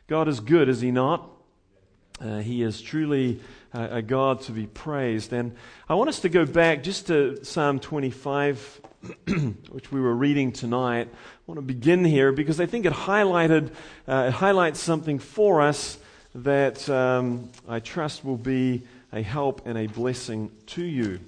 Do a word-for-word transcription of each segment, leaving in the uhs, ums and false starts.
God is good, is He not? Uh, he is truly uh, a God to be praised. And I want us to go back just to Psalm twenty-five, which we were reading tonight. I want to begin here because I think it highlighted, uh, it highlights something for us that um, I trust will be a help and a blessing to you.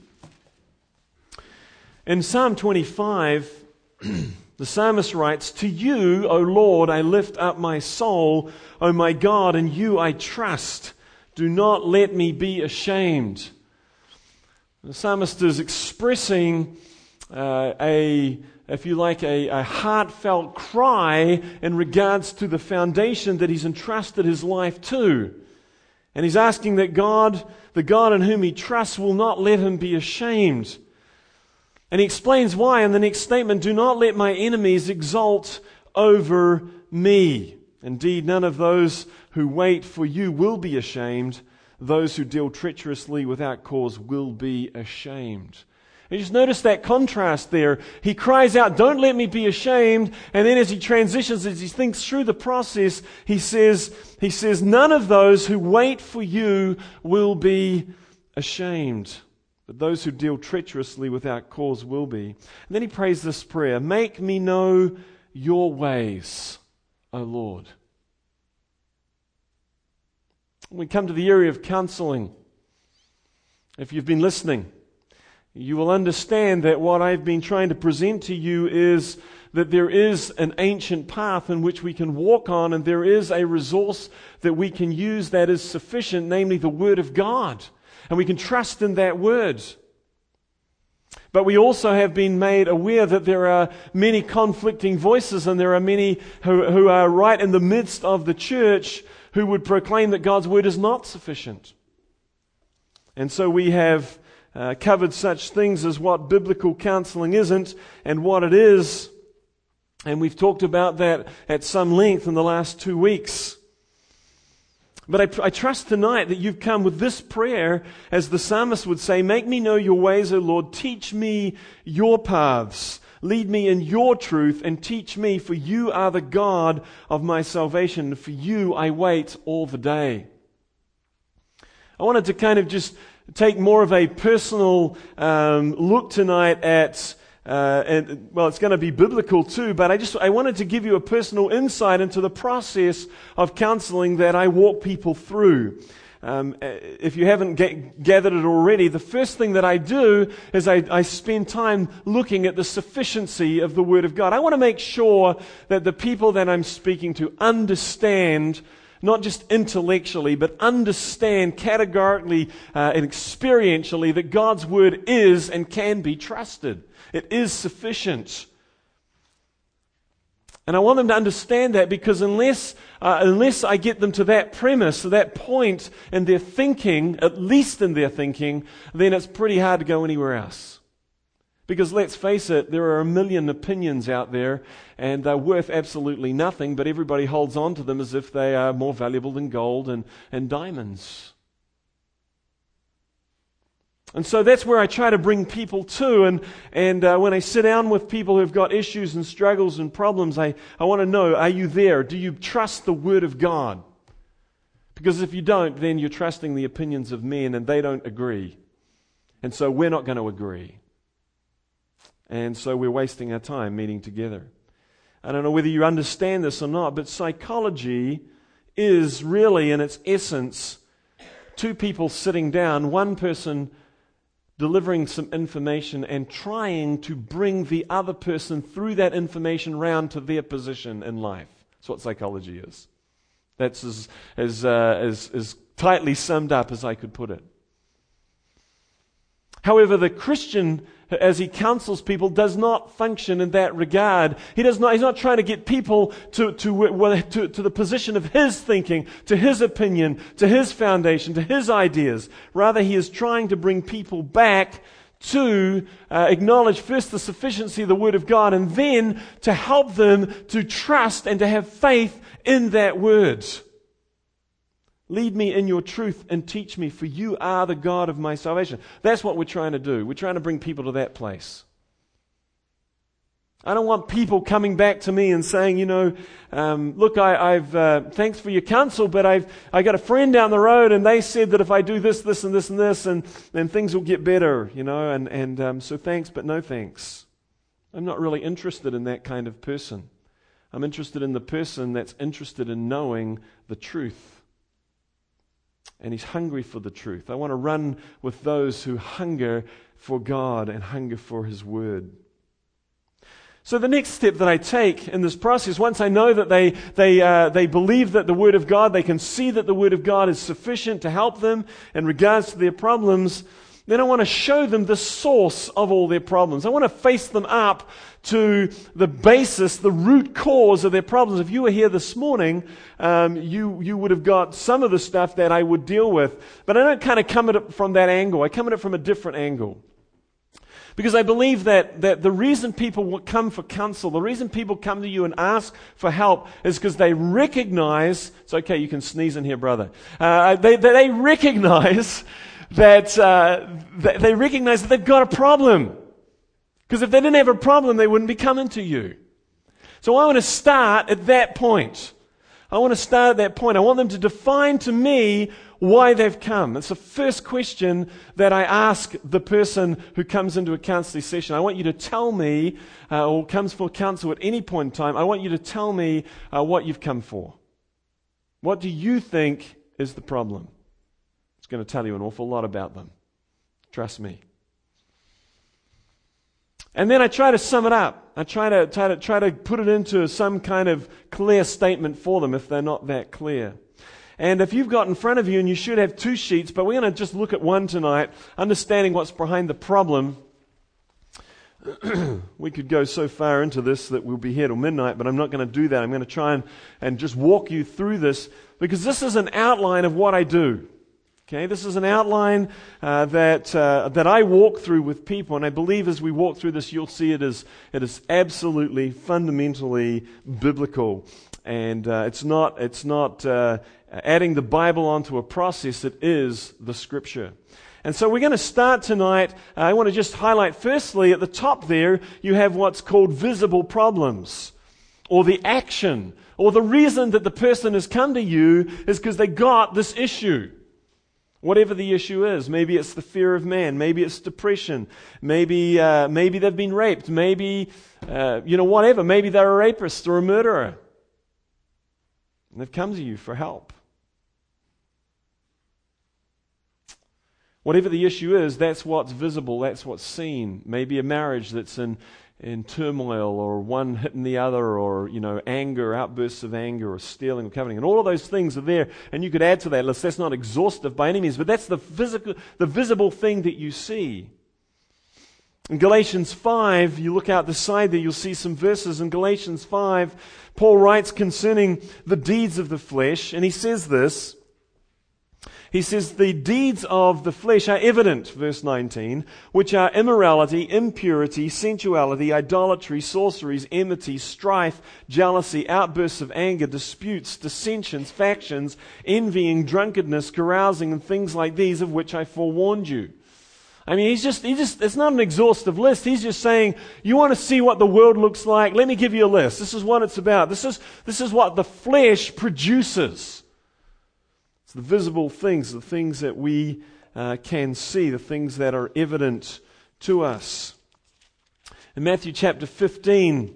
In Psalm twenty-five, the psalmist writes, "To you, O Lord, I lift up my soul. O my God, in you I trust. Do not let me be ashamed." The psalmist is expressing uh, a, if you like, a, a heartfelt cry in regards to the foundation that he's entrusted his life to. And he's asking that God, the God in whom he trusts, will not let him be ashamed. And he explains why in the next statement, "Do not let my enemies exult over me. Indeed, none of those who wait for you will be ashamed. Those who deal treacherously without cause will be ashamed." And just notice that contrast there. He cries out, "Don't let me be ashamed." And then as he transitions, as he thinks through the process, he says, he says, "None of those who wait for you will be ashamed. But those who deal treacherously without cause will be." And then he prays this prayer, "Make me know your ways, O Lord." When we come to the area of counseling, if you've been listening, you will understand that what I've been trying to present to you is that there is an ancient path in which we can walk on, and there is a resource that we can use that is sufficient, namely the Word of God. And we can trust in that Word. But we also have been made aware that there are many conflicting voices, and there are many who, who are right in the midst of the church who would proclaim that God's Word is not sufficient. And so we have uh, covered such things as what biblical counseling isn't and what it is. And we've talked about that at some length in the last two weeks. But I, I trust tonight that you've come with this prayer, as the psalmist would say, "Make me know your ways, O Lord. Teach me your paths. Lead me in your truth and teach me, for you are the God of my salvation. For you I wait all the day." I wanted to kind of just take more of a personal um, look tonight at Uh, and well, it's going to be biblical too, but I just I wanted to give you a personal insight into the process of counseling that I walk people through. Um, if you haven't get, gathered it already, the first thing that I do is I, I spend time looking at the sufficiency of the Word of God. I want to make sure that the people that I'm speaking to understand, not just intellectually, but understand categorically uh, and experientially that God's Word is and can be trusted. It is sufficient. And I want them to understand that, because unless uh, unless I get them to that premise, to that point in their thinking, at least in their thinking, then it's pretty hard to go anywhere else. Because let's face it, there are a million opinions out there, and they're worth absolutely nothing, but everybody holds on to them as if they are more valuable than gold and, and diamonds. And so that's where I try to bring people to, and and uh, when I sit down with people who've got issues and struggles and problems, I, I want to know, are you there? Do you trust the Word of God? Because if you don't, then you're trusting the opinions of men, and they don't agree. And so we're not going to agree. And so we're wasting our time meeting together. I don't know whether you understand this or not, but psychology is really, in its essence, two people sitting down, one person delivering some information and trying to bring the other person through that information round to their position in life. That's what psychology is. That's as, as, uh, as, as tightly summed up as I could put it. However, the Christian, as he counsels people, does not function in that regard. He does not. He's not trying to get people to to, to to the position of his thinking, to his opinion, to his foundation, to his ideas. Rather, he is trying to bring people back to uh, acknowledge first the sufficiency of the Word of God, and then to help them to trust and to have faith in that Word. Lead me in your truth and teach me, for you are the God of my salvation. That's what we're trying to do. We're trying to bring people to that place. I don't want people coming back to me and saying, you know, um, look, I, I've uh, thanks for your counsel, but I've I got a friend down the road, and they said that if I do this, this, and this, and this, and then things will get better, you know, and and um, so thanks, but no thanks. I'm not really interested in that kind of person. I'm interested in the person that's interested in knowing the truth, and he's hungry for the truth. I want to run with those who hunger for God and hunger for His Word. So the next step that I take in this process, once I know that they they uh, they believe that the Word of God, they can see that the Word of God is sufficient to help them in regards to their problems, then I want to show them the source of all their problems. I want to face them up to the basis, the root cause of their problems. If you were here this morning, um, you you would have got some of the stuff that I would deal with. But I don't kind of come at it from that angle. I come at it from a different angle. Because I believe that, that the reason people come for counsel, the reason people come to you and ask for help is because they recognize, it's okay, you can sneeze in here, brother. Uh, they, they recognize that, uh, they recognize that they've got a problem. Because if they didn't have a problem, they wouldn't be coming to you. So I want to start at that point. I want to start at that point. I want them to define to me why they've come. It's the first question that I ask the person who comes into a counseling session. I want you to tell me, uh, or comes for counsel at any point in time, I want you to tell me uh, what you've come for. What do you think is the problem? It's going to tell you an awful lot about them. Trust me. And then I try to sum it up. I try to, try to try to put it into some kind of clear statement for them if they're not that clear. And if you've got in front of you, and you should have two sheets, but we're going to just look at one tonight, understanding what's behind the problem. We could go so far into this that we'll be here till midnight, but I'm not going to do that. I'm going to try and, and just walk you through this, because this is an outline of what I do. Okay, this is an outline uh, that uh, that I walk through with people, and I believe as we walk through this, you'll see it is it is absolutely fundamentally biblical, and uh, it's not it's not uh, adding the Bible onto a process. It is the Scripture. And so we're going to start tonight. Uh, I want to just highlight firstly at the top there, you have what's called visible problems, or the action, or the reason that the person has come to you is because they got this issue. Whatever the issue is, maybe it's the fear of man, maybe it's depression, maybe uh, maybe they've been raped, maybe, uh, you know, whatever, maybe they're a rapist or a murderer. And they've come to you for help. Whatever the issue is, that's what's visible, that's what's seen. Maybe a marriage that's in in turmoil, or one hitting the other, or, you know, anger, outbursts of anger, or stealing, or coveting. And all of those things are there, and you could add to that list. That's not exhaustive by any means, but that's the physical, the visible thing that you see. In Galatians five, you look out the side there, you'll see some verses. In Galatians five, Paul writes concerning the deeds of the flesh, and he says this. He says, the deeds of the flesh are evident, verse nineteen, which are immorality, impurity, sensuality, idolatry, sorceries, enmity, strife, jealousy, outbursts of anger, disputes, dissensions, factions, envying, drunkenness, carousing, and things like these, of which I forewarned you. I mean, he's just, he just, it's not an exhaustive list. He's just saying, you want to see what the world looks like? Let me give you a list. This is what it's about. This is, this is what the flesh produces. It's the visible things, the things that we uh, can see, the things that are evident to us. In Matthew chapter fifteen,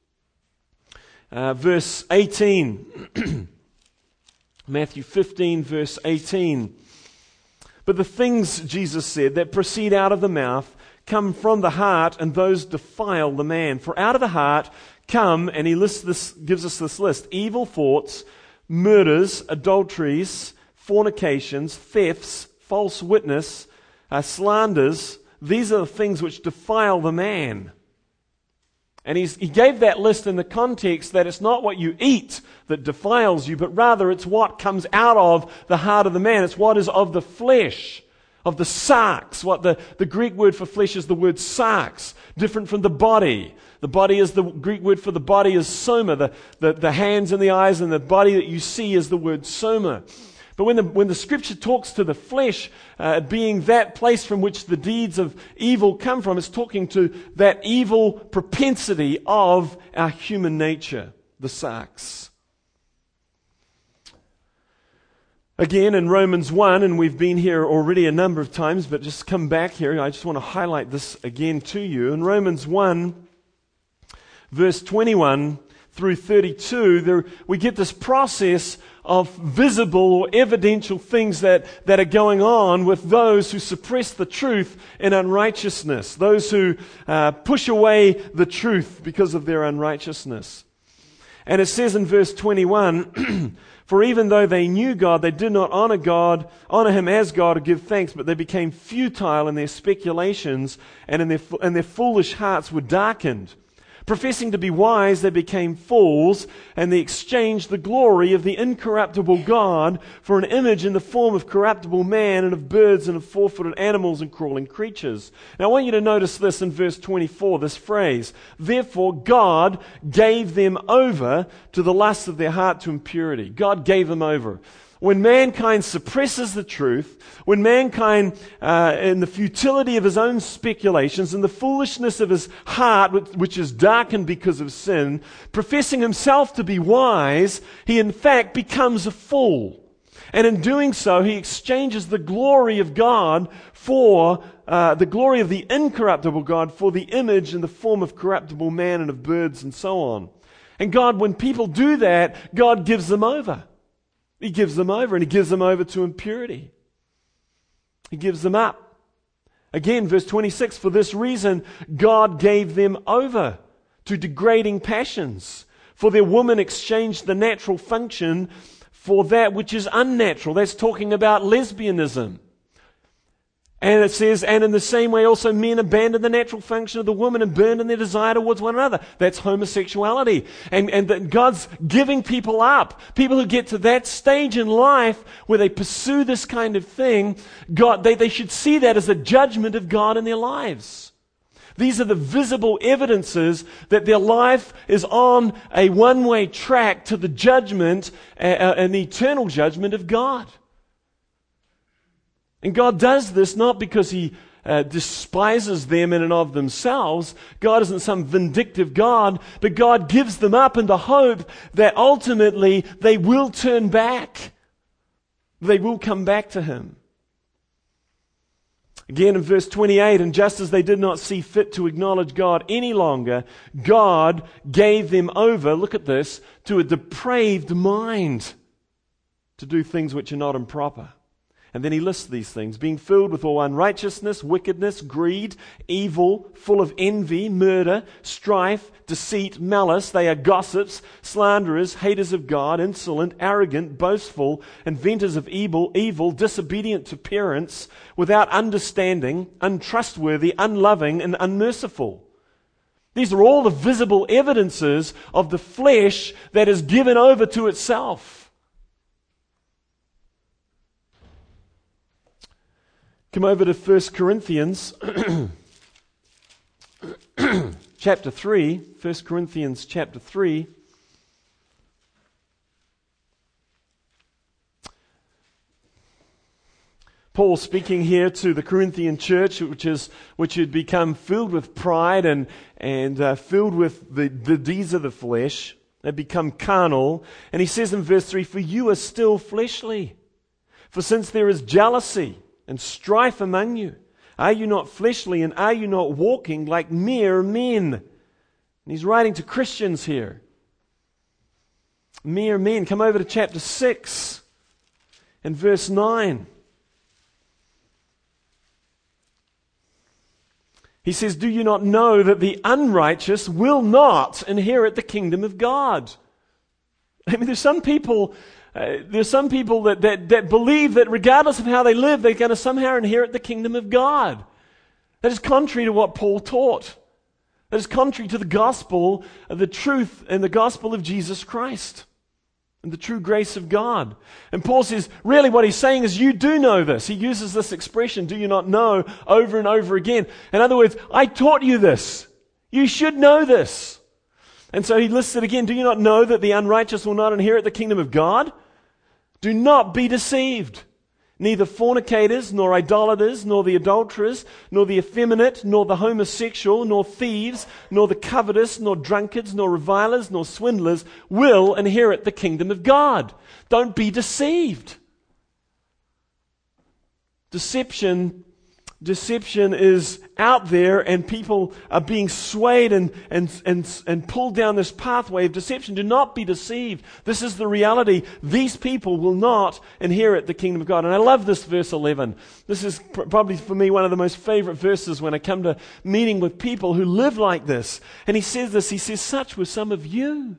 uh, verse eighteen, Matthew fifteen, verse eighteen. But the things, Jesus said, that proceed out of the mouth come from the heart, and those defile the man. For out of the heart come, and he lists this, gives us this list, evil thoughts, murders, adulteries, fornications, thefts, false witness, uh, slanders. These are the things which defile the man. And he's, he gave that list in the context that it's not what you eat that defiles you, but rather it's what comes out of the heart of the man. It's what is of the flesh, of the sarx. What the, the Greek word for flesh is the word sarx, different from the body. The body is the Greek word for the body is soma. The, the, the hands and the eyes and the body that you see is the word soma. But when the, when the Scripture talks to the flesh uh, being that place from which the deeds of evil come from, it's talking to that evil propensity of our human nature, the sarx. Again, in Romans one, and we've been here already a number of times, but just come back here. I just want to highlight this again to you. In Romans one, verse twenty-one through thirty-two, there, we get this process of visible or evidential things that, that are going on with those who suppress the truth in unrighteousness, those who uh, push away the truth because of their unrighteousness. And it says in verse twenty-one, for even though they knew God, they did not honor God, honor Him as God or give thanks, but they became futile in their speculations, and in their, and their foolish hearts were darkened. Professing to be wise, they became fools, and they exchanged the glory of the incorruptible God for an image in the form of corruptible man and of birds and of four-footed animals and crawling creatures. Now I want you to notice this in verse twenty-four, this phrase. Therefore God gave them over to the lusts of their heart to impurity. God gave them over. When mankind suppresses the truth, when mankind, uh, in the futility of his own speculations, in the foolishness of his heart, which, which is darkened because of sin, professing himself to be wise, he in fact becomes a fool. And in doing so, he exchanges the glory of God for, uh, the glory of the incorruptible God for the image in the form of corruptible man and of birds and so on. And God, when people do that, God gives them over. He gives them over, and He gives them over to impurity. He gives them up. Again, verse twenty-six, for this reason God gave them over to degrading passions. For their woman exchanged the natural function for that which is unnatural. That's talking about lesbianism. And it says, and in the same way also men abandon the natural function of the woman and burn in their desire towards one another. That's homosexuality. And, and that God's giving people up. People who get to that stage in life where they pursue this kind of thing, God, they, they should see that as a judgment of God in their lives. These are the visible evidences that their life is on a one-way track to the judgment, uh, an eternal judgment of God. And God does this not because He uh, despises them in and of themselves. God isn't some vindictive God, but God gives them up in the hope that ultimately they will turn back. They will come back to Him. Again in verse twenty-eight, and just as they did not see fit to acknowledge God any longer, God gave them over, look at this, to a depraved mind to do things which are not improper. And then he lists these things, being filled with all unrighteousness, wickedness, greed, evil, full of envy, murder, strife, deceit, malice. They are gossips, slanderers, haters of God, insolent, arrogant, boastful, inventors of evil, evil, disobedient to parents, without understanding, untrustworthy, unloving, and unmerciful. These are all the visible evidences of the flesh that is given over to itself. Come over to First Corinthians chapter three. First Corinthians chapter three. Paul speaking here to the Corinthian church, which is which had become filled with pride and and uh, filled with the, the deeds of the flesh. They've become carnal. And he says in verse three, for you are still fleshly. For since there is jealousy and strife among you, are you not fleshly, and are you not walking like mere men? And he's writing to Christians here. Mere men. Come over to chapter six and verse nine. He says, do you not know that the unrighteous will not inherit the kingdom of God? I mean, there's some people... Uh, there's some people that, that, that believe that regardless of how they live, they're going to somehow inherit the kingdom of God. That is contrary to what Paul taught. That is contrary to the gospel, of the truth and the gospel of Jesus Christ and the true grace of God. And Paul says, really what he's saying is, you do know this. He uses this expression, do you not know, over and over again. In other words, I taught you this. You should know this. And so he lists it again, do you not know that the unrighteous will not inherit the kingdom of God? Do not be deceived. Neither fornicators, nor idolaters, nor the adulterers, nor the effeminate, nor the homosexual, nor thieves, nor the covetous, nor drunkards, nor revilers, nor swindlers will inherit the kingdom of God. Don't be deceived. Deception Deception is out there, and people are being swayed and, and, and, and pulled down this pathway of deception. Do not be deceived. This is the reality. These people will not inherit the kingdom of God. And I love this verse eleven. This is pr- probably for me one of the most favorite verses when I come to meeting with people who live like this. And he says this, he says, such were some of you.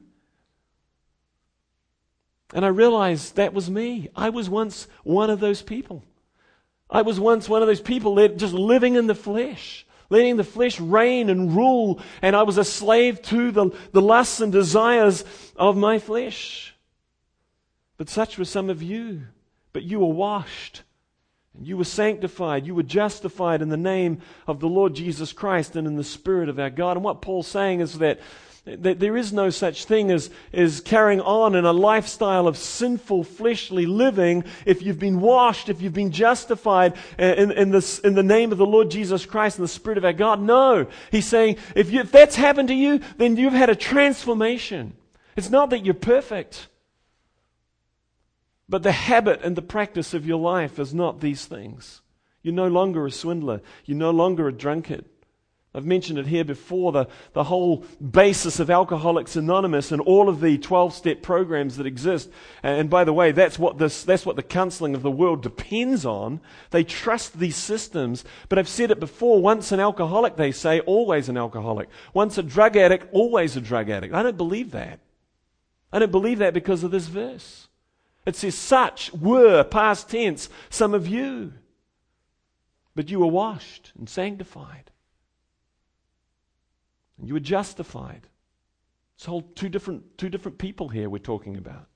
And I realized that was me. I was once one of those people. I was once one of those people that just living in the flesh, letting the flesh reign and rule, and I was a slave to the, the lusts and desires of my flesh. But such were some of you. But you were washed, and you were sanctified, you were justified in the name of the Lord Jesus Christ and in the Spirit of our God. And what Paul's saying is that that there is no such thing as, as carrying on in a lifestyle of sinful, fleshly living if you've been washed, if you've been justified in, in, this, in the name of the Lord Jesus Christ and the Spirit of our God. No. He's saying, if, you, if that's happened to you, then you've had a transformation. It's not that you're perfect, but the habit and the practice of your life is not these things. You're no longer a swindler. You're no longer a drunkard. I've mentioned it here before, the, the whole basis of Alcoholics Anonymous and all of the twelve-step programs that exist. And by the way, that's what this, that's what the counseling of the world depends on. They trust these systems. But I've said it before, once an alcoholic, they say, always an alcoholic. Once a drug addict, always a drug addict. I don't believe that. I don't believe that because of this verse. It says, such were, past tense, some of you. But you were washed and sanctified. And you were justified. It's whole two different two different people here we're talking about.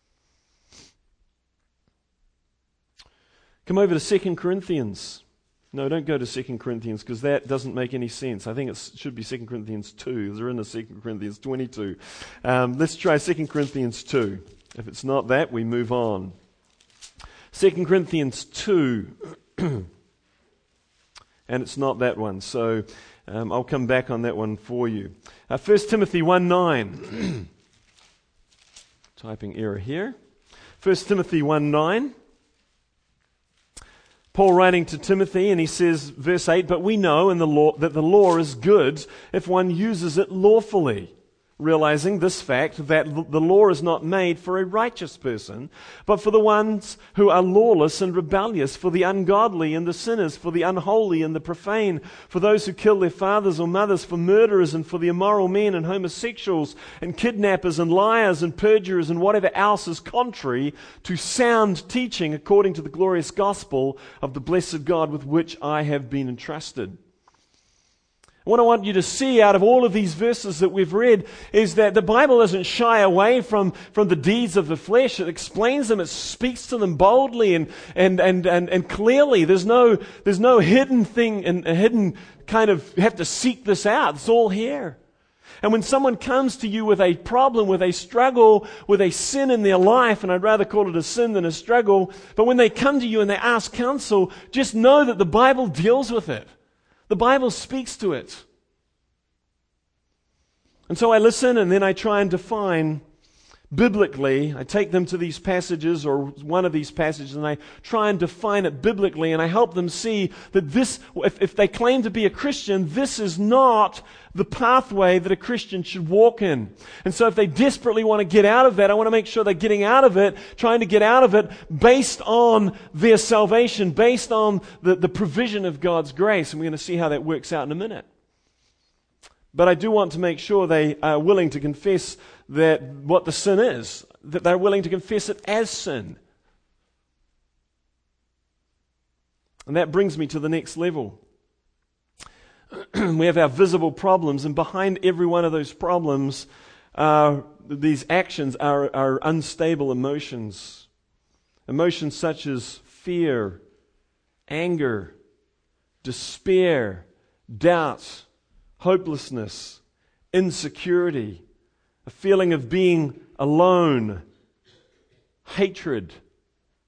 Come over to Second Corinthians. No, don't go to Second Corinthians because that doesn't make any sense. I think it should be Second Corinthians two. They're in the Second Corinthians twenty-two. Um, let's try Second Corinthians two. If it's not that, we move on. Second Corinthians two. And it's not that one. So Um, I'll come back on that one for you. Uh, First Timothy one nine. Typing error here. First Timothy one nine. Paul writing to Timothy, and he says, verse eight, but we know in the law that the law is good if one uses it lawfully. Realizing this fact that the law is not made for a righteous person, but for the ones who are lawless and rebellious, for the ungodly and the sinners, for the unholy and the profane, for those who kill their fathers or mothers, for murderers and for the immoral men and homosexuals and kidnappers and liars and perjurers and whatever else is contrary to sound teaching according to the glorious gospel of the blessed God with which I have been entrusted. What I want you to see out of all of these verses that we've read is that the Bible doesn't shy away from, from the deeds of the flesh. It explains them. It speaks to them boldly and, and, and, and, and clearly. There's no, there's no hidden thing and a hidden kind of, you have to seek this out. It's all here. And when someone comes to you with a problem, with a struggle, with a sin in their life, and I'd rather call it a sin than a struggle, but when they come to you and they ask counsel, just know that the Bible deals with it. The Bible speaks to it. And so I listen and then I try and define biblically. I take them to these passages or one of these passages and I try and define it biblically, and I help them see that this, if, if they claim to be a Christian, this is not the pathway that a Christian should walk in. And so if they desperately want to get out of that, I want to make sure they're getting out of it, trying to get out of it based on their salvation, based on the, the provision of God's grace. And we're going to see how that works out in a minute. But I do want to make sure they are willing to confess that what the sin is, that they're willing to confess it as sin. And that brings me to the next level. We have our visible problems, and behind every one of those problems, uh, these actions are, are unstable emotions. Emotions such as fear, anger, despair, doubt, hopelessness, insecurity, a feeling of being alone, hatred,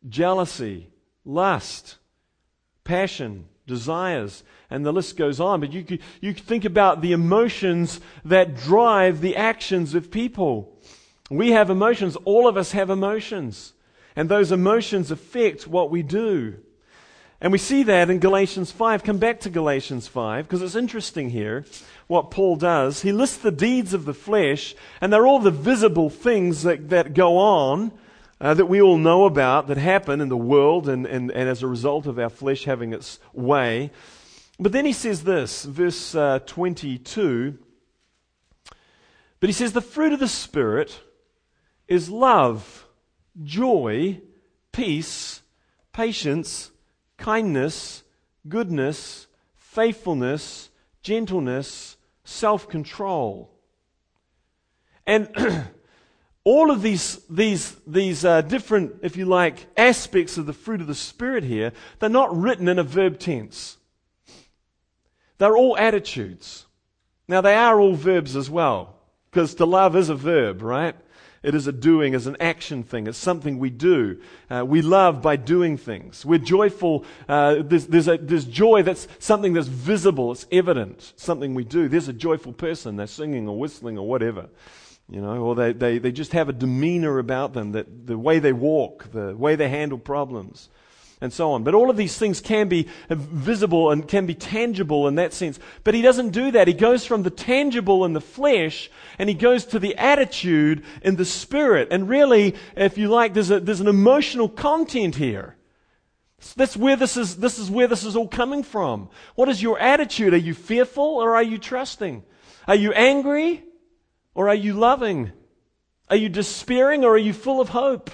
jealousy, lust, passion, desires, and the list goes on. But you could, you could think about the emotions that drive the actions of people. We have emotions. All of us have emotions. And those emotions affect what we do. And we see that in Galatians five. Come back to Galatians five, because it's interesting here what Paul does. He lists the deeds of the flesh, and they're all the visible things that, that go on, uh, that we all know about, that happen in the world, and, and, and as a result of our flesh having its way. But then he says this, verse uh, twenty-two, but he says, the fruit of the Spirit is love, joy, peace, patience, kindness, goodness, faithfulness, gentleness, self-control. And all of these these these uh, different, if you like, aspects of the fruit of the Spirit here, they're not written in a verb tense. They're all attitudes. Now, they are all verbs as well, because to love is a verb, right? It is a doing, is an action thing. It's something we do. Uh, we love by doing things. We're joyful. Uh, there's, there's, a, there's joy that's something that's visible. It's evident. Something we do. There's a joyful person. They're singing or whistling or whatever. You know, or they, they, they just have a demeanor about them, that the way they walk, the way they handle problems, and so on. But all of these things can be visible and can be tangible in that sense. But he doesn't do that. He goes from the tangible in the flesh and he goes to the attitude in the Spirit. And really, if you like, there's a, there's an emotional content here. That's where this is, this is where this is all coming from. What is your attitude? Are you fearful or are you trusting? Are you angry or are you loving? Are you despairing or are you full of hope?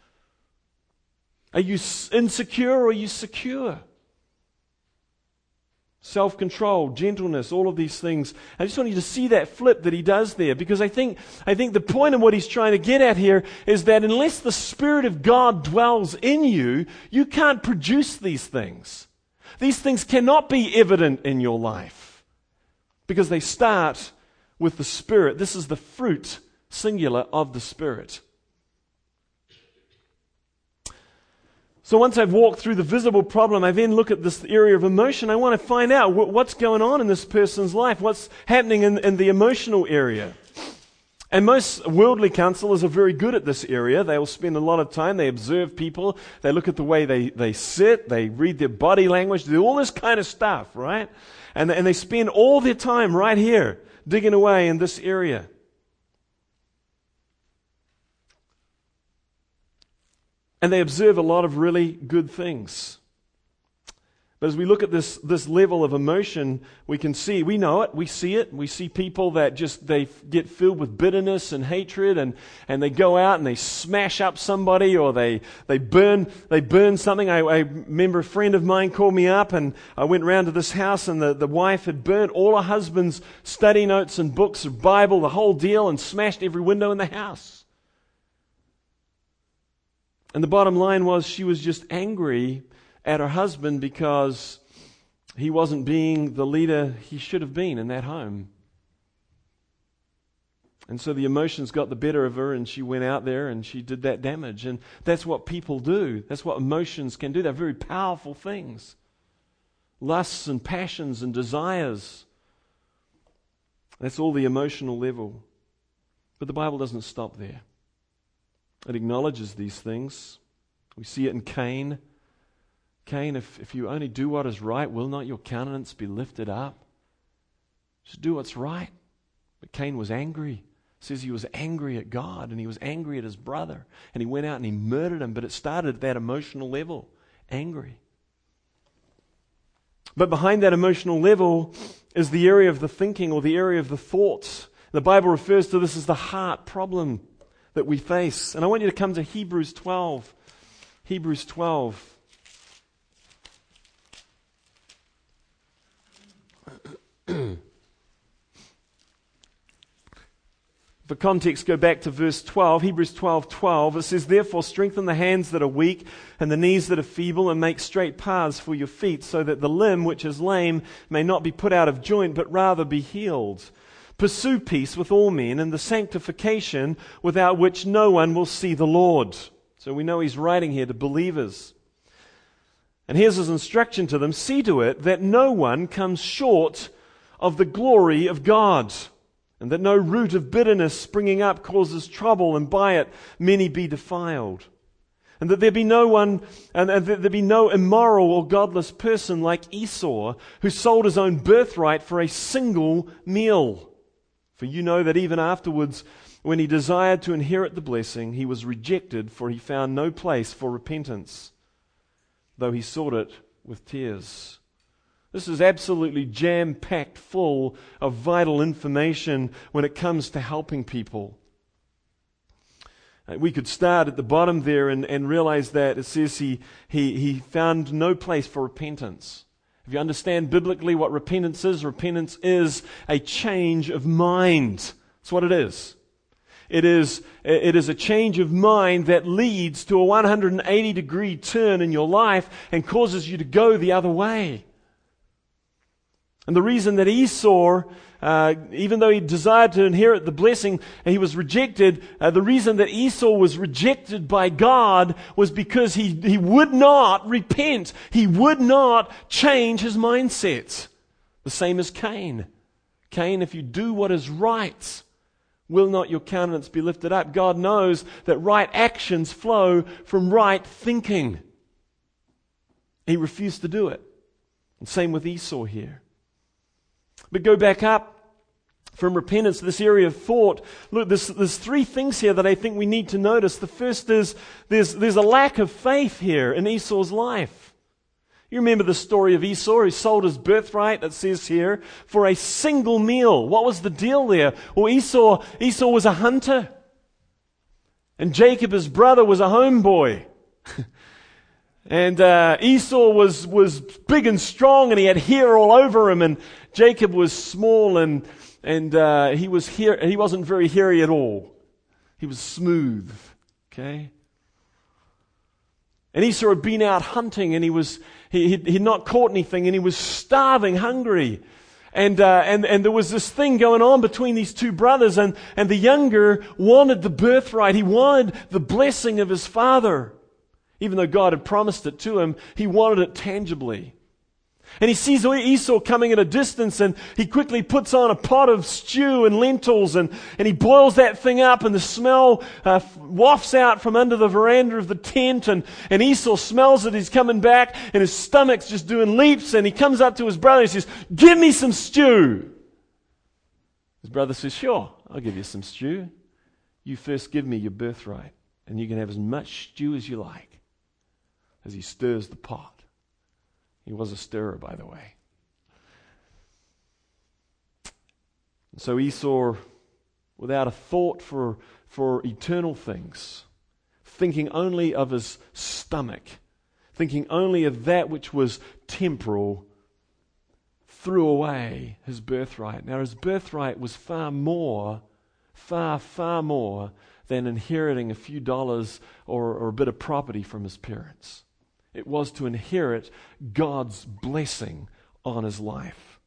Are you insecure or are you secure? Self-control, gentleness, all of these things. I just want you to see that flip that he does there, because I think, I think the point of what he's trying to get at here is that unless the Spirit of God dwells in you, you can't produce these things. These things cannot be evident in your life because they start with the Spirit. This is the fruit, singular, of the Spirit. So once I've walked through the visible problem, I then look at this area of emotion. I want to find out what's going on in this person's life, what's happening in, in the emotional area. And most worldly counselors are very good at this area. They will spend a lot of time, they observe people, they look at the way they, they sit, they read their body language, they do all this kind of stuff, right? And, and they spend all their time right here, digging away in this area. And they observe a lot of really good things. But as we look at this, this level of emotion, we can see, we know it, we see it. We see people that just, they get filled with bitterness and hatred, and, and they go out and they smash up somebody, or they, they burn, they burn something. I, I remember a friend of mine called me up, and I went round to this house, and the, the wife had burnt all her husband's study notes and books, Bible, the whole deal, and smashed every window in the house. And the bottom line was, she was just angry at her husband because he wasn't being the leader he should have been in that home. And so the emotions got the better of her, and she went out there and she did that damage. And that's what people do. That's what emotions can do. They're very powerful things. Lusts and passions and desires. That's all the emotional level. But the Bible doesn't stop there. It acknowledges these things. We see it in Cain. Cain, if, if you only do what is right, will not your countenance be lifted up? Just do what's right. But Cain was angry. It says he was angry at God, and he was angry at his brother. And he went out and he murdered him. But it started at that emotional level. Angry. But behind that emotional level is the area of the thinking, or the area of the thoughts. The Bible refers to this as the heart problem that we face. And I want you to come to Hebrews twelve. Hebrews twelve. For context, go back to verse twelve, Hebrews twelve twelve. It says, therefore strengthen the hands that are weak and the knees that are feeble, and make straight paths for your feet, so that the limb which is lame may not be put out of joint, but rather be healed. Pursue peace with all men and the sanctification without which no one will see the Lord. So we know he's writing here to believers. And here's his instruction to them: see to it that no one comes short of the glory of God, and that no root of bitterness springing up causes trouble, and by it many be defiled. And that there be no one, and, and that there be no immoral or godless person like Esau, who sold his own birthright for a single meal. For you know that even afterwards, when he desired to inherit the blessing, he was rejected, for he found no place for repentance, though he sought it with tears. This is absolutely jam-packed full of vital information when it comes to helping people. We could start at the bottom there and, and realize that it says he, he, he found no place for repentance. If you understand biblically what repentance is, repentance is a change of mind. That's what it is. It is, it is a change of mind that leads to a one hundred eighty degree turn in your life and causes you to go the other way. And the reason that Esau, uh, even though he desired to inherit the blessing, and he was rejected, uh, the reason that Esau was rejected by God was because he, he would not repent. He would not change his mindset. The same as Cain. Cain, if you do what is right, will not your countenance be lifted up? God knows that right actions flow from right thinking. He refused to do it. And same with Esau here. But go back up from repentance to this area of thought. Look, there's, there's three things here that I think we need to notice. The first is there's, there's a lack of faith here in Esau's life. You remember the story of Esau. He sold his birthright, it says here, for a single meal. What was the deal there? Well, Esau, Esau was a hunter. And Jacob, his brother, was a homeboy. And uh, Esau was, was big and strong, and he had hair all over him, and Jacob was small, and and uh, he was hair, he wasn't very hairy at all. He was smooth. Okay. And Esau had been out hunting, and he was he he'd, he'd not caught anything, and he was starving, hungry, and uh, and and there was this thing going on between these two brothers, and and the younger wanted the birthright. He wanted the blessing of his father. Even though God had promised it to him, he wanted it tangibly. And he sees Esau coming at a distance, and he quickly puts on a pot of stew and lentils, and, and he boils that thing up, and the smell uh, wafts out from under the veranda of the tent, and, and Esau smells it. He's coming back, and his stomach's just doing leaps, and he comes up to his brother and he says, "Give me some stew." His brother says, "Sure, I'll give you some stew. You first give me your birthright, and you can have as much stew as you like." As he stirs the pot. He was a stirrer, by the way. So Esau, without a thought for, for eternal things, thinking only of his stomach, thinking only of that which was temporal, threw away his birthright. Now his birthright was far more, far, far more than inheriting a few dollars or, or a bit of property from his parents. It was to inherit God's blessing on his life.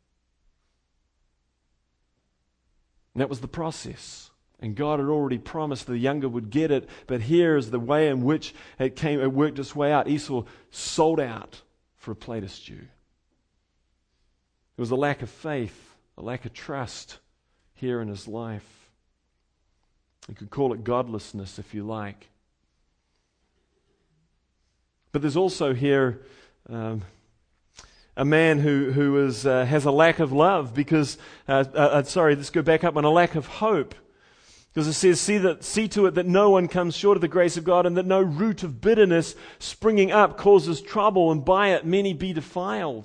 And that was the process. And God had already promised the younger would get it, but here is the way in which it came, it worked its way out. Esau sold out for a plate of stew. There was a lack of faith, a lack of trust here in his life. You could call it godlessness if you like. But there's also here um, a man who who is uh, has a lack of love because uh, uh, sorry, let's go back up on a lack of hope, because it says, "See that see to it that no one comes short of the grace of God, and that no root of bitterness springing up causes trouble, and by it many be defiled."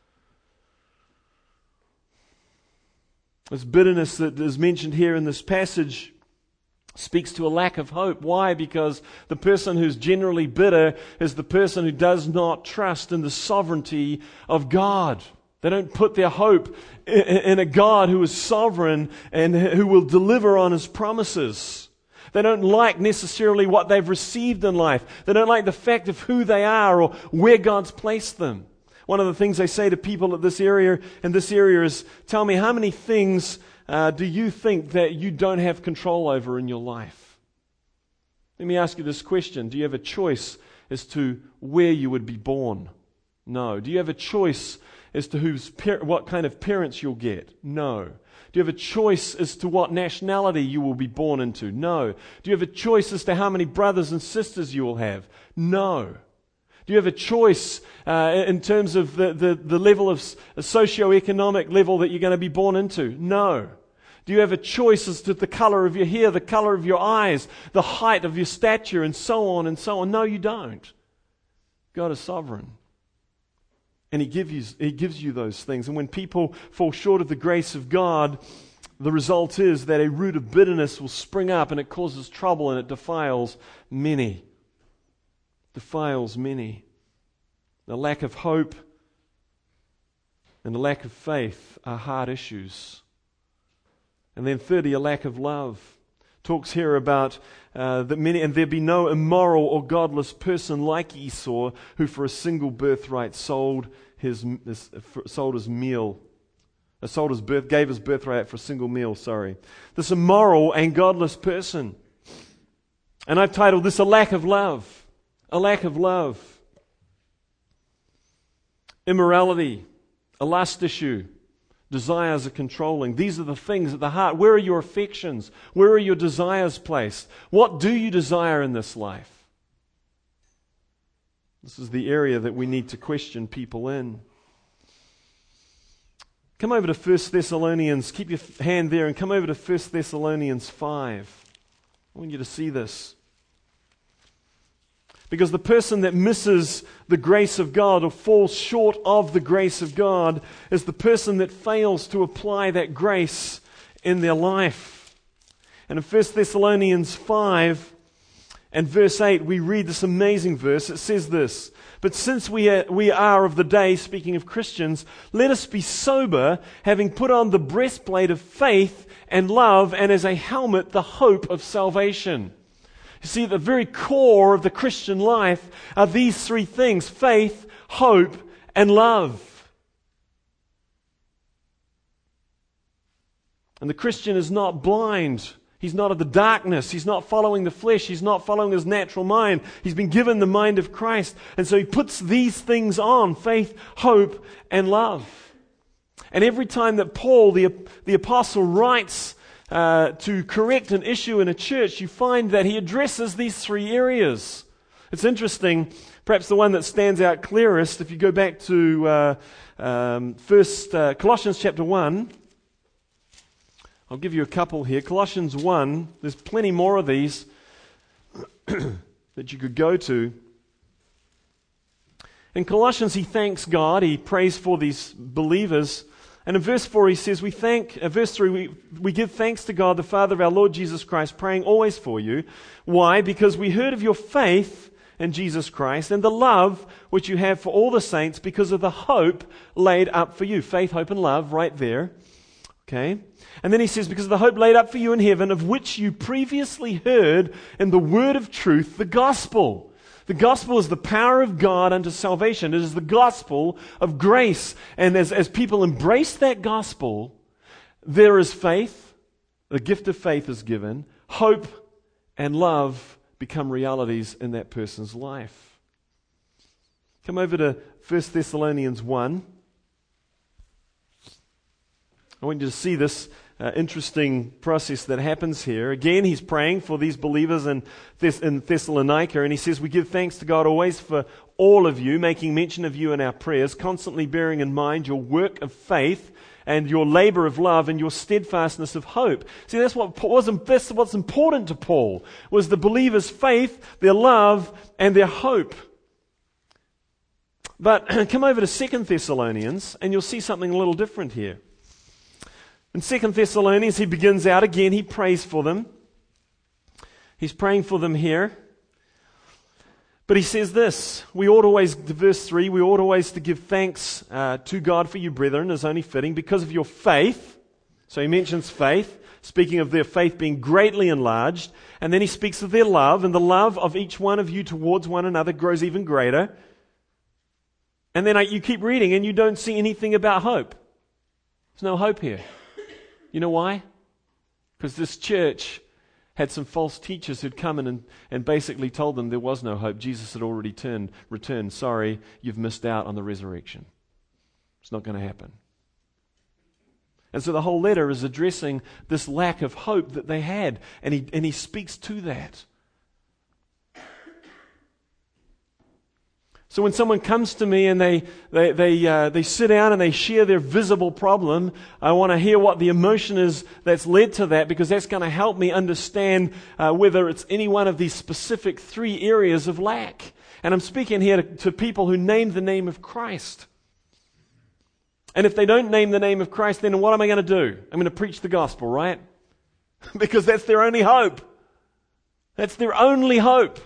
This bitterness that is mentioned here in this passage speaks to a lack of hope. Why? Because the person who's generally bitter is the person who does not trust in the sovereignty of God. They don't put their hope in a God who is sovereign and who will deliver on His promises. They don't like necessarily what they've received in life. They don't like the fact of who they are or where God's placed them. One of the things I say to people at this area, in this area is, tell me, how many things Uh, do you think that you don't have control over in your life? Let me ask you this question. Do you have a choice as to where you would be born? No. Do you have a choice as to whose par- what kind of parents you'll get? No. Do you have a choice as to what nationality you will be born into? No. Do you have a choice as to how many brothers and sisters you will have? No. Do you have a choice uh, in terms of the, the, the level of a socioeconomic level that you're going to be born into? No. Do you have a choice as to the color of your hair, the color of your eyes, the height of your stature, and so on and so on? No, you don't. God is sovereign. And He gives you, He gives you those things. And when people fall short of the grace of God, the result is that a root of bitterness will spring up, and it causes trouble, and it defiles many. Defiles many. The lack of hope and the lack of faith are hard issues. And then thirdly, a lack of love. Talks here about uh, that many, and there be no immoral or godless person like Esau, who for a single birthright sold his, his sold his meal, uh, sold his birth, gave his birthright for a single meal. Sorry, this immoral and godless person. And I've titled this a lack of love, a lack of love, immorality, a lust issue. Desires are controlling. These are the things at the heart. Where are your affections? Where are your desires placed? What do you desire in this life? This is the area that we need to question people in. Come over to First Thessalonians. Keep your hand there and come over to First Thessalonians five. I want you to see this. Because the person that misses the grace of God or falls short of the grace of God is the person that fails to apply that grace in their life. And in First Thessalonians five and verse eight, we read this amazing verse. It says this, "But since we are, we are of the day," speaking of Christians, "let us be sober, having put on the breastplate of faith and love, and as a helmet the hope of salvation." You see, at the very core of the Christian life are these three things: faith, hope, and love. And the Christian is not blind. He's not of the darkness. He's not following the flesh. He's not following his natural mind. He's been given the mind of Christ. And so he puts these things on: faith, hope, and love. And every time that Paul, the, the apostle, writes Uh, to correct an issue in a church, you find that he addresses these three areas. It's interesting, perhaps the one that stands out clearest, if you go back to uh, um, first uh, Colossians chapter one. I'll give you a couple here. Colossians one, there's plenty more of these that you could go to. In Colossians, he thanks God, he prays for these believers. And in verse four he says, we thank, uh, verse three, we, we give thanks to God, the Father of our Lord Jesus Christ, praying always for you. Why? Because we heard of your faith in Jesus Christ and the love which you have for all the saints, because of the hope laid up for you. Faith, hope, and love, right there. Okay? And then he says, because of the hope laid up for you in heaven, of which you previously heard in the word of truth, the gospel. The gospel is the power of God unto salvation. It is the gospel of grace. And as, as people embrace that gospel, there is faith. The gift of faith is given. Hope and love become realities in that person's life. Come over to First Thessalonians one. I want you to see this Uh, interesting process that happens here. Again, he's praying for these believers in, Thess- in Thessalonica, and he says, we give thanks to God always for all of you, making mention of you in our prayers, constantly bearing in mind your work of faith and your labor of love and your steadfastness of hope. See, that's what was that's what's important to Paul, was the believers' faith, their love, and their hope. But come over to Second Thessalonians, and you'll see something a little different here. In Second Thessalonians, he begins out again, he prays for them. He's praying for them here. But he says this, we ought always, verse three, we ought always to give thanks uh, to God for you, brethren, as only fitting, because of your faith. So he mentions faith, speaking of their faith being greatly enlarged. And then he speaks of their love, and the love of each one of you towards one another grows even greater. And then uh, you keep reading, and you don't see anything about hope. There's no hope here. You know why? Because this church had some false teachers who'd come in and, and basically told them there was no hope. Jesus had already turned, returned. Sorry, you've missed out on the resurrection. It's not going to happen. And so the whole letter is addressing this lack of hope that they had. And he, and he speaks to that. So when someone comes to me and they they they, uh, they sit down and they share their visible problem, I want to hear what the emotion is that's led to that, because that's going to help me understand uh, whether it's any one of these specific three areas of lack. And I'm speaking here to, to people who name the name of Christ. And if they don't name the name of Christ, then what am I going to do? I'm going to preach the gospel, right? Because that's their only hope. That's their only hope.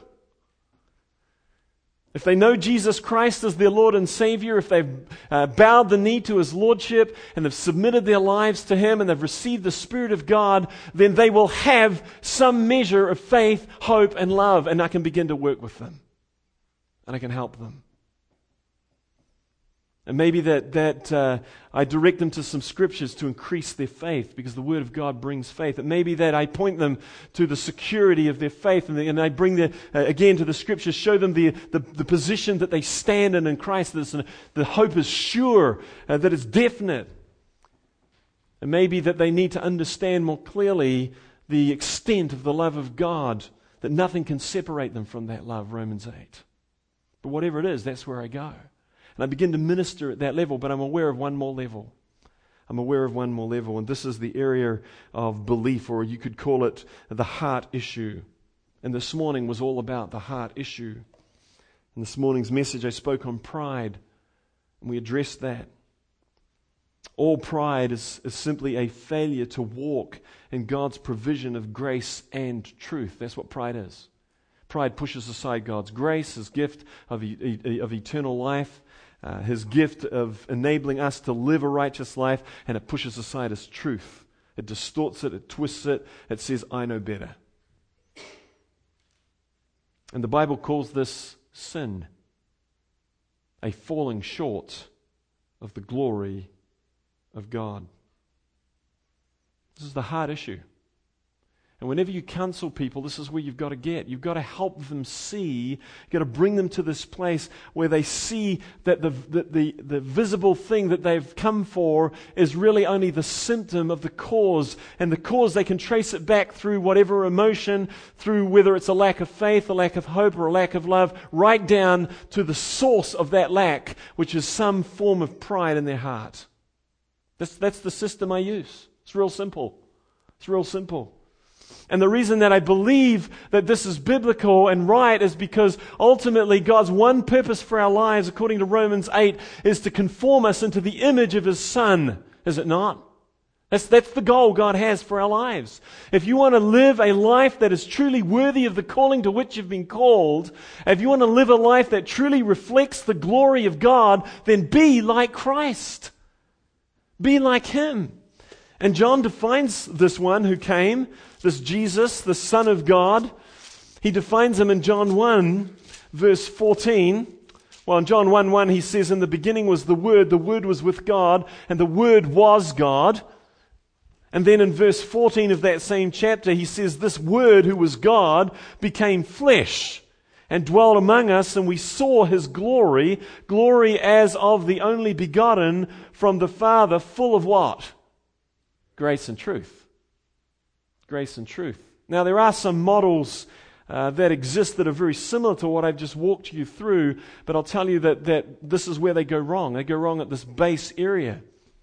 If they know Jesus Christ as their Lord and Savior, if they've uh, bowed the knee to His Lordship and they've submitted their lives to Him and they've received the Spirit of God, then they will have some measure of faith, hope, and love, and I can begin to work with them. And I can help them. And maybe that, that uh, I direct them to some scriptures to increase their faith, because the Word of God brings faith. It may be that I point them to the security of their faith, and, the, and I bring them uh, again to the scriptures, show them the, the, the position that they stand in in Christ. That the hope is sure, uh, that it's definite. And maybe that they need to understand more clearly the extent of the love of God, that nothing can separate them from that love, Romans eight. But whatever it is, that's where I go. And I begin to minister at that level, but I'm aware of one more level. I'm aware of one more level, and this is the area of belief, or you could call it the heart issue. And this morning was all about the heart issue. In this morning's message, I spoke on pride, and we addressed that. All pride is, is simply a failure to walk in God's provision of grace and truth. That's what pride is. Pride pushes aside God's grace, His gift of, e- of eternal life, Uh, His gift of enabling us to live a righteous life, and it pushes aside His truth. It distorts it, it twists it, it says, I know better. And the Bible calls this sin, a falling short of the glory of God. This is the hard issue. And whenever you counsel people, this is where you've got to get. You've got to help them see, you've got to bring them to this place where they see that the, the, the, the visible thing that they've come for is really only the symptom of the cause. And the cause, they can trace it back through whatever emotion, through whether it's a lack of faith, a lack of hope, or a lack of love, right down to the source of that lack, which is some form of pride in their heart. That's, that's the system I use. It's real simple. It's real simple. And the reason that I believe that this is biblical and right is because ultimately God's one purpose for our lives, according to Romans eight, is to conform us into the image of His Son. Is it not? That's, that's the goal God has for our lives. If you want to live a life that is truly worthy of the calling to which you've been called, if you want to live a life that truly reflects the glory of God, then be like Christ. Be like Him. And John defines this one who came, this Jesus, the Son of God. He defines Him in John one, verse fourteen. Well, in John one one, he says, in the beginning was the Word, the Word was with God, and the Word was God. And then in verse fourteen of that same chapter, he says, this Word who was God became flesh and dwelt among us, and we saw His glory, glory as of the only begotten from the Father, full of what? Grace and truth. Grace and truth. Now, there are some models uh, that exist that are very similar to what I've just walked you through, but I'll tell you that, that this is where they go wrong. They go wrong at this base area.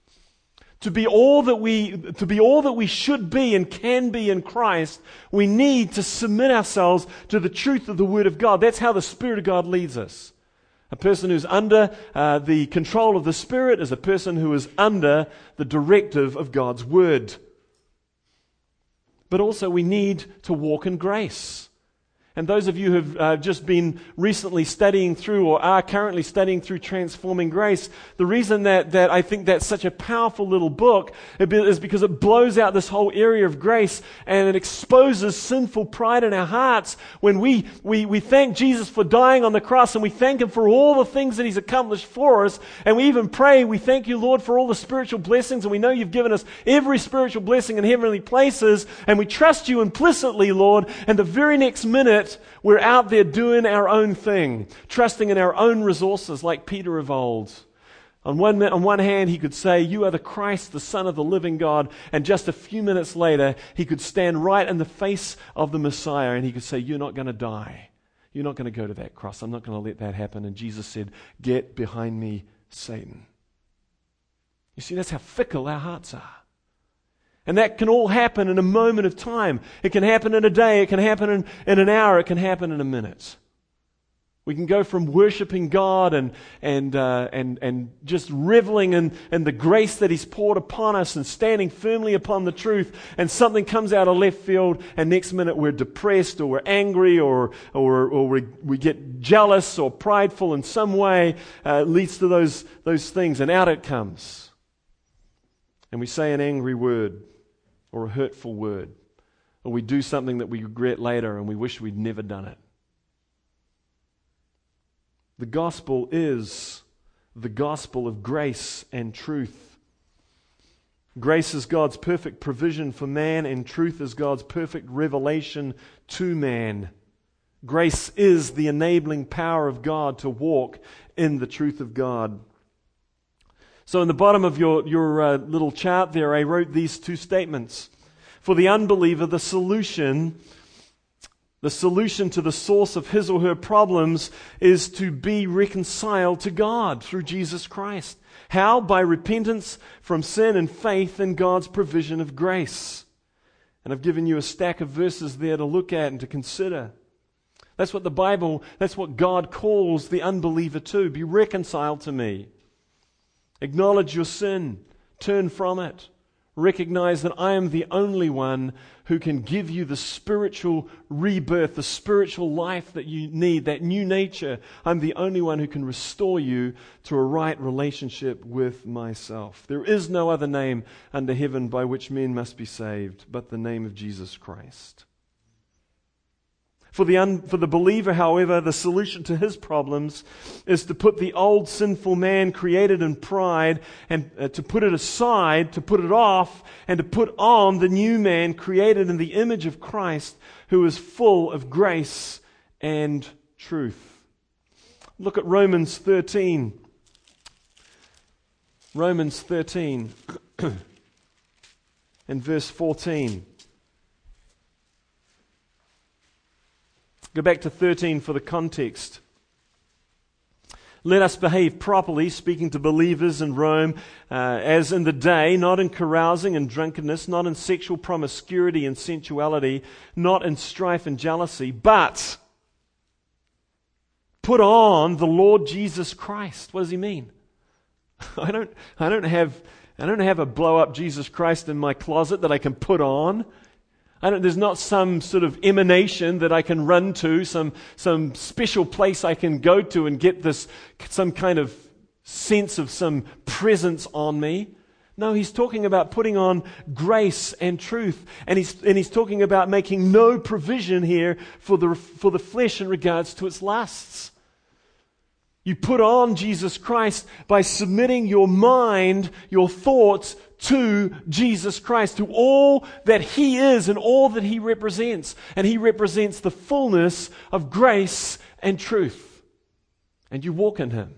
To be all that we, to be all that we should be and can be in Christ, we need to submit ourselves to the truth of the Word of God. That's how the Spirit of God leads us. A person who's under uh, the control of the Spirit is a person who is under the directive of God's Word. But also we need to walk in grace. And those of you who have uh, just been recently studying through or are currently studying through Transforming Grace, the reason that, that I think that's such a powerful little book is because it blows out this whole area of grace and it exposes sinful pride in our hearts when we, we, we thank Jesus for dying on the cross and we thank Him for all the things that He's accomplished for us. And we even pray, we thank you, Lord, for all the spiritual blessings, and we know You've given us every spiritual blessing in heavenly places, and we trust You implicitly, Lord, and the very next minute we're out there doing our own thing, trusting in our own resources like Peter of old. On one, on one hand, he could say, You are the Christ, the Son of the living God, and just a few minutes later, he could stand right in the face of the Messiah and he could say, You're not going to die. You're not going to go to that cross. I'm not going to let that happen. And Jesus said, Get behind me, Satan. You see, that's how fickle our hearts are. And that can all happen in a moment of time. It can happen in a day. It can happen in, in an hour. It can happen in a minute. We can go from worshiping God and and uh, and and just reveling in, in the grace that He's poured upon us and standing firmly upon the truth, and something comes out of left field, and next minute we're depressed or we're angry or or or we, we get jealous or prideful in some way. Uh, it leads to those those things, and out it comes. And we say an angry word or a hurtful word, or we do something that we regret later and we wish we'd never done it. The gospel is the gospel of grace and truth. Grace is God's perfect provision for man, and truth is God's perfect revelation to man. Grace is the enabling power of God to walk in the truth of God. So in the bottom of your, your uh, little chart there, I wrote these two statements. For the unbeliever, the solution, the solution to the source of his or her problems is to be reconciled to God through Jesus Christ. How? By repentance from sin and faith in God's provision of grace. And I've given you a stack of verses there to look at and to consider. That's what the Bible, that's what God calls the unbeliever to. Be reconciled to me. Acknowledge your sin. Turn from it. Recognize that I am the only one who can give you the spiritual rebirth, the spiritual life that you need, that new nature. I'm the only one who can restore you to a right relationship with myself. There is no other name under heaven by which men must be saved but the name of Jesus Christ. For the, un, for the believer, however, the solution to his problems is to put the old sinful man created in pride and uh, to put it aside, to put it off, and to put on the new man created in the image of Christ, who is full of grace and truth. Look at Romans thirteen. Romans thirteen and verse fourteen. Go back to thirteen for the context. Let us behave properly, speaking to believers in Rome, uh, as in the day, not in carousing and drunkenness, not in sexual promiscuity and sensuality, not in strife and jealousy, but put on the Lord Jesus Christ. What does he mean? I don't, I don't have, I don't have a blow up Jesus Christ in my closet that I can put on. I don't, there's not some sort of emanation that I can run to, some some special place I can go to and get this, some kind of sense of some presence on me. No, he's talking about putting on grace and truth, and he's and he's talking about making no provision here for the for the flesh in regards to its lusts. You put on Jesus Christ by submitting your mind, your thoughts to Jesus Christ, to all that He is and all that He represents. And He represents the fullness of grace and truth. And you walk in Him.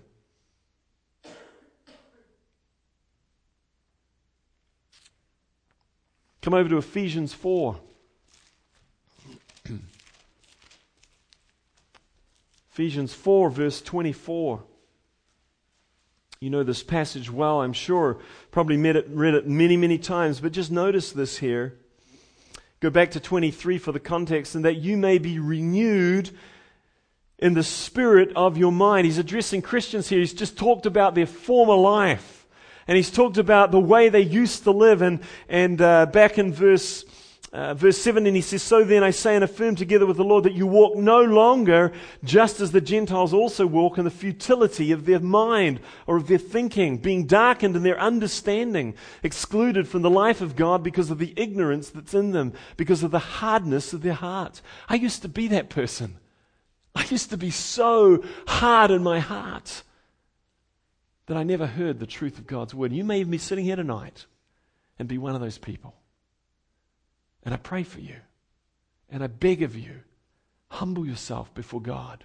Come over to Ephesians four. Ephesians four, verse twenty-four. You know this passage well, I'm sure. Probably read it, read it many, many times, but just notice this here. Go back to twenty-three for the context. And that you may be renewed in the spirit of your mind. He's addressing Christians here. He's just talked about their former life. And he's talked about the way they used to live. And, and uh, back in verse Uh, verse seven, and he says, so then I say and affirm together with the Lord that you walk no longer just as the Gentiles also walk in the futility of their mind or of their thinking, being darkened in their understanding, excluded from the life of God because of the ignorance that's in them, because of the hardness of their heart. I used to be that person. I used to be so hard in my heart that I never heard the truth of God's word. You may even be sitting here tonight and be one of those people. And I pray for you. And I beg of you, humble yourself before God.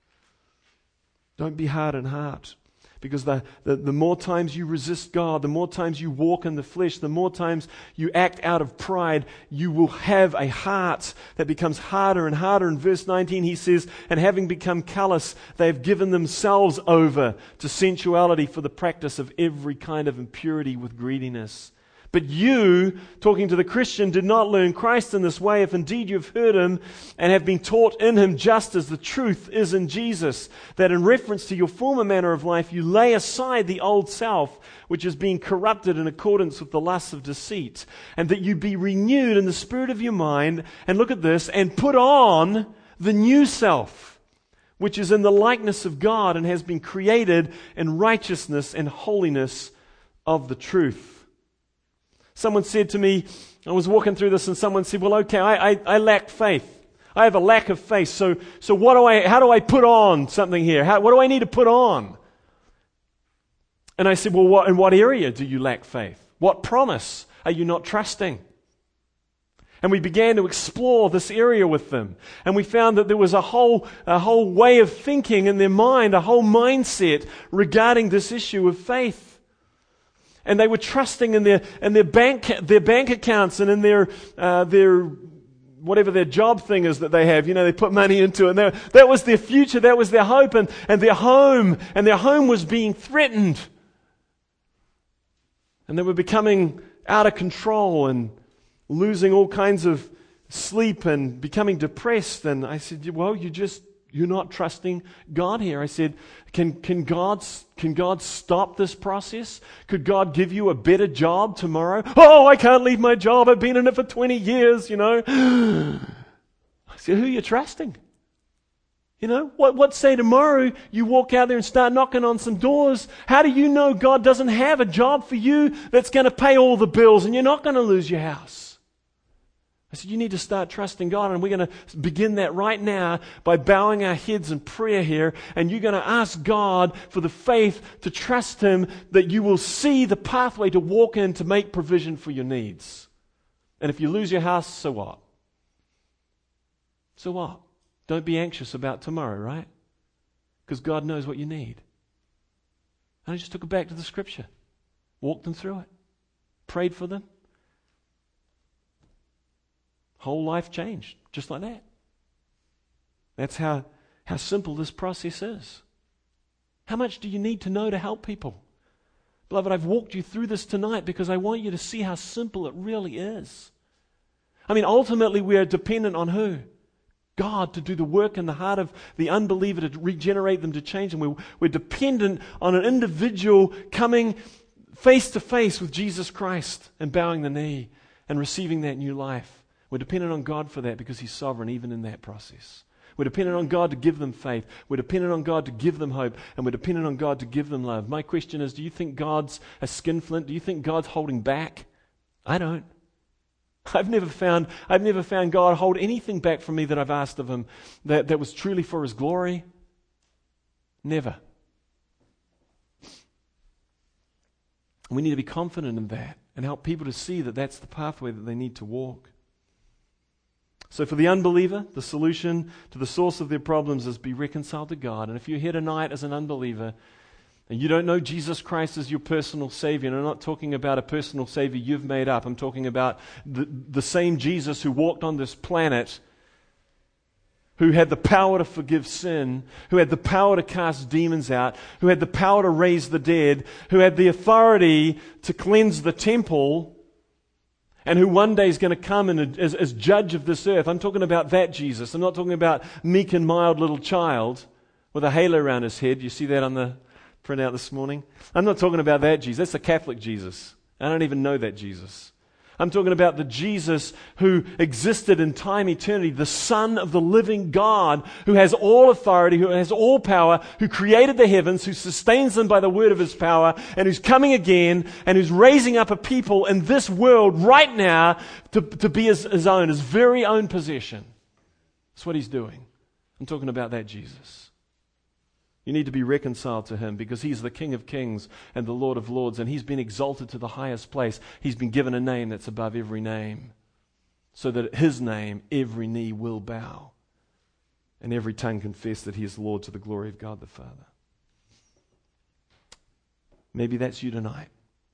Don't be hard in heart. Because the, the, the more times you resist God, the more times you walk in the flesh, the more times you act out of pride, you will have a heart that becomes harder and harder. In verse nineteen he says, and having become callous, they have given themselves over to sensuality for the practice of every kind of impurity with greediness. But you, talking to the Christian, did not learn Christ in this way, if indeed you have heard him and have been taught in him just as the truth is in Jesus, that in reference to your former manner of life, you lay aside the old self, which is being corrupted in accordance with the lusts of deceit, and that you be renewed in the spirit of your mind, and look at this, and put on the new self, which is in the likeness of God and has been created in righteousness and holiness of the truth. Someone said to me, I was walking through this and someone said, well, okay, I, I, I lack faith. I have a lack of faith. So, so what do I, how do I put on something here? How, what do I need to put on? And I said, well, what, in what area do you lack faith? What promise are you not trusting? And we began to explore this area with them. And we found that there was a whole, a whole way of thinking in their mind, a whole mindset regarding this issue of faith. And they were trusting in their in their bank their bank accounts and in their uh, their whatever their job thing is that they have. You know, they put money into it. And that was their future. That was their hope. And, and their home. And their home was being threatened. And they were becoming out of control and losing all kinds of sleep and becoming depressed. And I said, well, you just You're not trusting God here. I said, can, can, God, can God stop this process? Could God give you a better job tomorrow? Oh, I can't leave my job. I've been in it for twenty years, you know. I said, who are you trusting? You know, what, what say tomorrow you walk out there and start knocking on some doors? How do you know God doesn't have a job for you that's going to pay all the bills and you're not going to lose your house? I said, you need to start trusting God, and we're going to begin that right now by bowing our heads in prayer here, and you're going to ask God for the faith to trust Him that you will see the pathway to walk in to make provision for your needs. And if you lose your house, so what? So what? Don't be anxious about tomorrow, right? Because God knows what you need. And I just took it back to the Scripture, walked them through it, prayed for them. Whole life changed, just like that. That's how, how simple this process is. How much do you need to know to help people? Beloved, I've walked you through this tonight because I want you to see how simple it really is. I mean, ultimately we are dependent on who? God to do the work in the heart of the unbeliever, to regenerate them, to change them. We're, we're dependent on an individual coming face to face with Jesus Christ and bowing the knee and receiving that new life. We're dependent on God for that because He's sovereign even in that process. We're dependent on God to give them faith. We're dependent on God to give them hope. And we're dependent on God to give them love. My question is, do you think God's a skinflint? Do you think God's holding back? I don't. I've never found I've never found God hold anything back from me that I've asked of Him that, that was truly for His glory. Never. We need to be confident in that and help people to see that that's the pathway that they need to walk. So for the unbeliever, the solution to the source of their problems is be reconciled to God. And if you're here tonight as an unbeliever and you don't know Jesus Christ as your personal Savior, and I'm not talking about a personal Savior you've made up, I'm talking about the, the same Jesus who walked on this planet, who had the power to forgive sin, who had the power to cast demons out, who had the power to raise the dead, who had the authority to cleanse the temple, and who one day is going to come and as, as judge of this earth. I'm talking about that Jesus. I'm not talking about meek and mild little child with a halo around his head. You see that on the printout this morning? I'm not talking about that Jesus. That's the Catholic Jesus. I don't even know that Jesus. I'm talking about the Jesus who existed in time eternity, the Son of the living God, who has all authority, who has all power, who created the heavens, who sustains them by the word of his power, and who's coming again, and who's raising up a people in this world right now to, to be his, his own, his very own possession. That's what he's doing. I'm talking about that Jesus. You need to be reconciled to him because he's the King of Kings and the Lord of Lords, and he's been exalted to the highest place. He's been given a name that's above every name, so that at his name every knee will bow and every tongue confess that he is Lord, to the glory of God the Father. Maybe that's you tonight.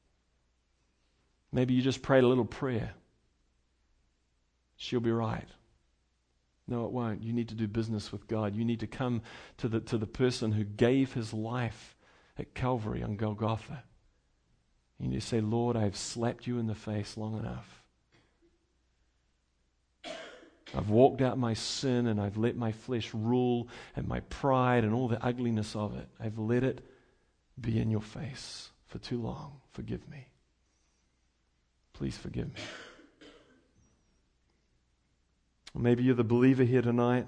Maybe you just prayed a little prayer. She'll be right. No, it won't. You need to do business with God. You need to come to the to the person who gave his life at Calvary on Golgotha. You need to say, Lord, I've slapped you in the face long enough. I've walked out my sin and I've let my flesh rule and my pride and all the ugliness of it. I've let it be in your face for too long. Forgive me. Please forgive me. Or maybe you're the believer here tonight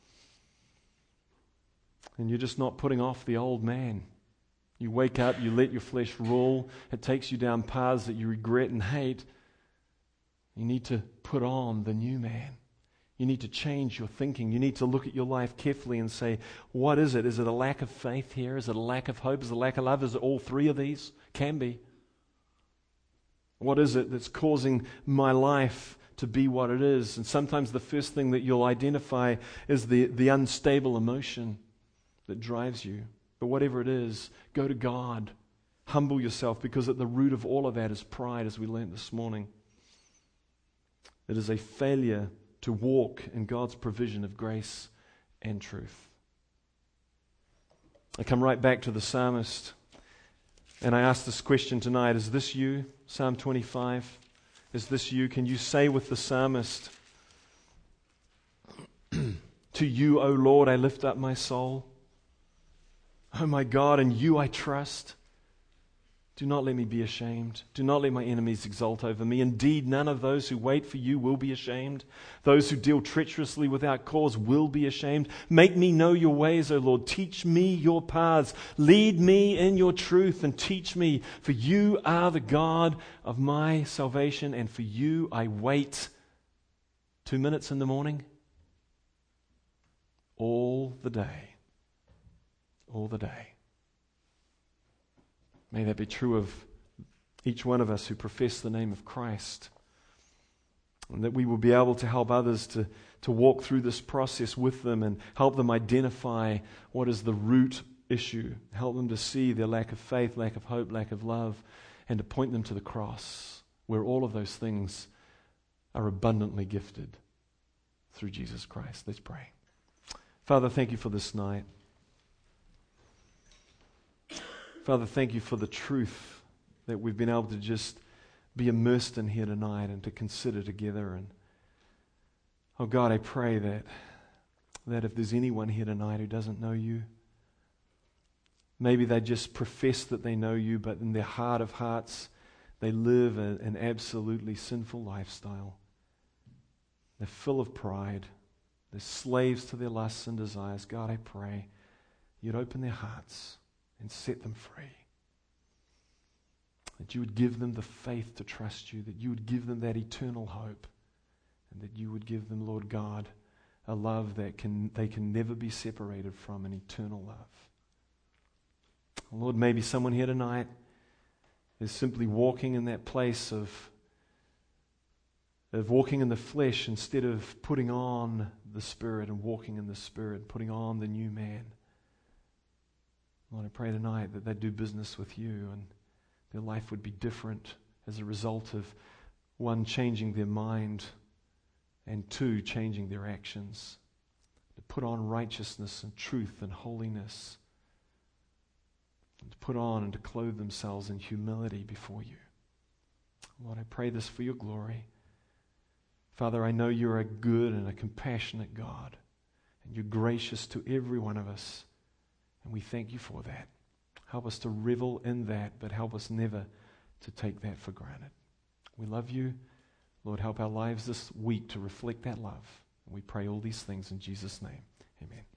and you're just not putting off the old man. You wake up, you let your flesh rule. It takes you down paths that you regret and hate. You need to put on the new man. You need to change your thinking. You need to look at your life carefully and say, what is it? Is it a lack of faith here? Is it a lack of hope? Is it a lack of love? Is it all three of these? Can be. What is it that's causing my life to be what it is? And sometimes the first thing that you'll identify is the, the unstable emotion that drives you. But whatever it is, go to God. Humble yourself, because at the root of all of that is pride, as we learned this morning. It is a failure to walk in God's provision of grace and truth. I come right back to the psalmist, and I ask this question tonight: is this you? Psalm twenty-five. Is this you? Can you say with the psalmist, to you, O Lord, I lift up my soul. Oh my God, in you I trust. Do not let me be ashamed. Do not let my enemies exult over me. Indeed, none of those who wait for you will be ashamed. Those who deal treacherously without cause will be ashamed. Make me know your ways, O Lord. Teach me your paths. Lead me in your truth and teach me. For you are the God of my salvation, and for you I wait. Two minutes in the morning. All the day. All the day. May that be true of each one of us who profess the name of Christ, and that we will be able to help others to, to walk through this process with them and help them identify what is the root issue, help them to see their lack of faith, lack of hope, lack of love, and to point them to the cross, where all of those things are abundantly gifted through Jesus Christ. Let's pray. Father, thank you for this night. Father, thank you for the truth that we've been able to just be immersed in here tonight and to consider together. And oh God, I pray that that if there's anyone here tonight who doesn't know you, maybe they just profess that they know you, but in their heart of hearts, they live a, an absolutely sinful lifestyle. They're full of pride. They're slaves to their lusts and desires. God, I pray you'd open their hearts and set them free. That you would give them the faith to trust you, that you would give them that eternal hope, and that you would give them, Lord God, a love that can they can never be separated from, an eternal love. Lord, maybe someone here tonight is simply walking in that place of, of walking in the flesh instead of putting on the Spirit and walking in the Spirit, putting on the new man. Lord, I pray tonight that they'd do business with you and their life would be different as a result of, one, changing their mind, and two, changing their actions. To put on righteousness and truth and holiness, and to put on and to clothe themselves in humility before you. Lord, I pray this for your glory. Father, I know you're a good and a compassionate God, and you're gracious to every one of us. And we thank you for that. Help us to revel in that, but help us never to take that for granted. We love you. Lord, help our lives this week to reflect that love. We pray all these things in Jesus' name. Amen.